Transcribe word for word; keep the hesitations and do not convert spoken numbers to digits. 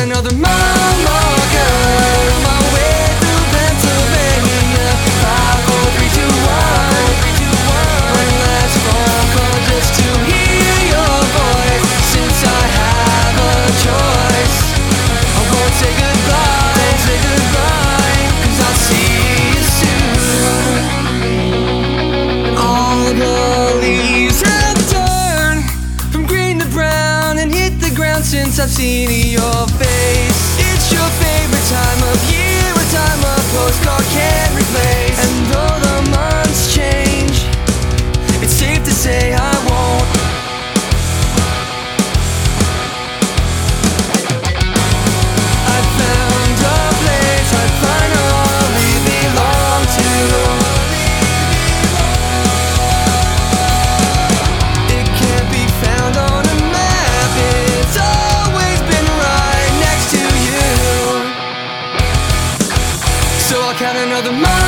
another mama girl my way through Pennsylvania. Five, four, three, two, one. One last phone call just to hear your voice. Since I have a choice, I won't say goodbye, say goodbye, 'cause I'll see you soon. All the leaves have turned from green to brown and hit the ground since I've seen your face. It's your favorite time of year, a time a postcard can't replace. And though the months change, it's safe to say I won't. I found a place I finally belong to. It can't be found on a map, it's always been right next to you. So I'll count another month.